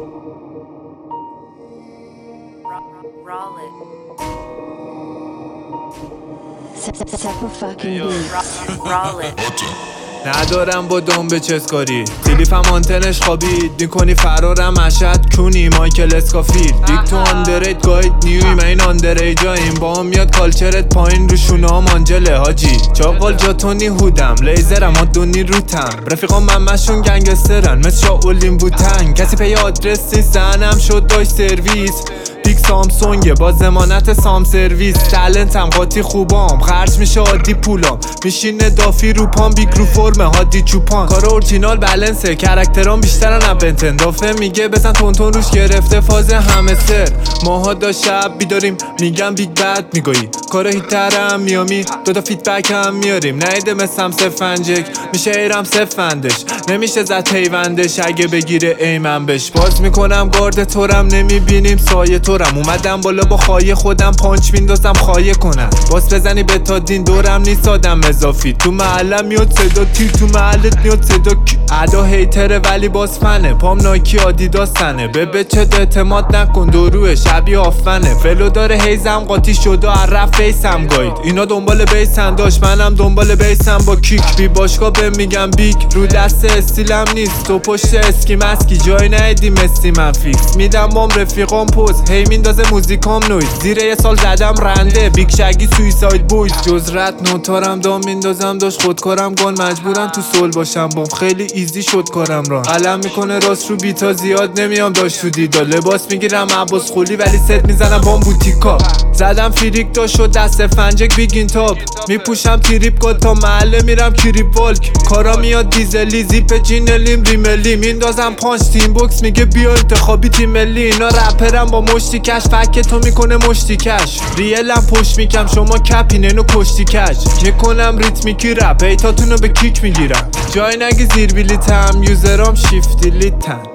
ندارم با دنبه چسکاری تلیفم آنتنش خوابید میکنی فرارم مشهد کونی مایکل اسکافیلد دیک تو آندرید گاید نیوی من این آندریجاییم با هم میاد کالچرت پایین رو شونه هم آنجله حاجی چاقال جاتونی هودم لیزرم ها دونی روتم رفیقام ممشون گنگسترن مثل شاولین بوتن کسی پی آدرس نیست زنم شد داشت سرویس بیگ سامسونگه با زمانت سام سرویس تلنتم قاطی خوبام خرج میشه عادی پولام میشینه دافی رو پام بیگ رو فرمه هادی چوپان کار اورجینال بلنسه کرکترام بیشترن ابنتن دافه میگه بزن تونتون روش گرفته فاز همه سر ماها دا شب بیداریم میگم بیگ بد میگویی کار هیترم میامی دوتا فیدبک هم میاریم نیده مثلم سفنجک میشه ایرم سفندش نمیشه زد پیوندش اگه بگیره ایمن بش باز میکنم گارد تورم نمیبینیم سایه تورم اومدم بالا با خواهی خودم پانچ میندازم خواهی کنم باز بزنی به تا دین دورم نیست آدم اضافی تو محلم میاد صدا تیر تو محلت میاد صدا ادا هیتره ولی باز فنه پام نایکی آدیداسنه به چه اعتماد نکن دروه شبیه آفنه فلو داره هیزم قاطی شده و عرف فیسم گاید اینا دنبال بیسن داشت منم دنبال بیسم با کیک بی باشگاه به میگم بیگ رو دست استیلم نیست تو پشت اسکی مسکی جای نیدی مستی من فیکس میدم بام رفیقام پوز هی میندازه موزیکام نویز زیر یه سال زدم رنده بیگ شگی سویساید بویز جز رد نوتارم دام میندازم داشت خودکارم گان مجبورم تو سول باشم بام خیلی ایزی شد کارم را علم میکنه راست رو بیتا زیاد نمیام داشت تو دیدا لباس میگیرم عباس خولی ولی ست میزنم بام بوتیکا زدم فریک دا شد دست فنجک بیگین تاپ میپوشم تریپ کد تا محله میرم کریپ والک کارا میاد دیزلی زیپ جینلیم ریملی میندازم پانچ تیم بوکس میگه بیا انتخابی تیم ملی اینا رپرم با مشتی کش فکه تو میکنه مشتی کش ریلم پشت میکم شما کپین اینو کشتی کش میکنم ریتمیکی رپ ایتاتونو به کیک میگیرم جای نگی زیر بیلیتم یوزرام شیفتی لیتن